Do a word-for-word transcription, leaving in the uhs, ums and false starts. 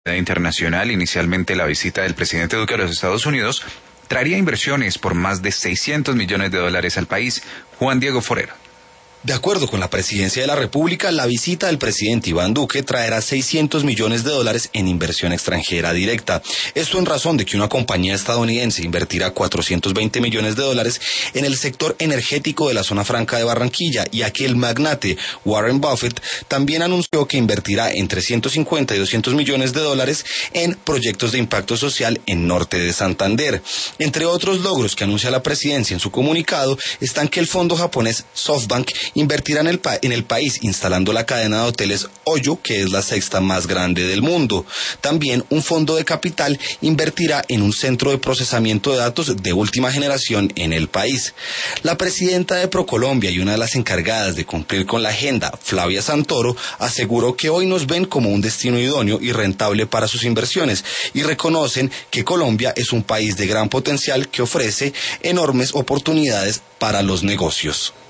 internacional. Inicialmente la visita del presidente Duque a los Estados Unidos traería inversiones por más de seiscientos millones de dólares al país. Juan Diego Forero. De acuerdo con la Presidencia de la República, la visita del presidente Iván Duque traerá seiscientos millones de dólares en inversión extranjera directa. Esto en razón de que una compañía estadounidense invertirá cuatrocientos veinte millones de dólares en el sector energético de la zona franca de Barranquilla, y aquí el magnate Warren Buffett también anunció que invertirá entre ciento cincuenta y doscientos millones de dólares en proyectos de impacto social en norte de Santander. Entre otros logros que anuncia la presidencia en su comunicado están que el fondo japonés SoftBank invertirá en el, pa en el país instalando la cadena de hoteles Hoyo, que es la sexta más grande del mundo. También un fondo de capital invertirá en un centro de procesamiento de datos de última generación en el país. La presidenta de ProColombia y una de las encargadas de cumplir con la agenda, Flavia Santoro, aseguró que hoy nos ven como un destino idóneo y rentable para sus inversiones, y reconocen que Colombia es un país de gran potencial que ofrece enormes oportunidades para los negocios.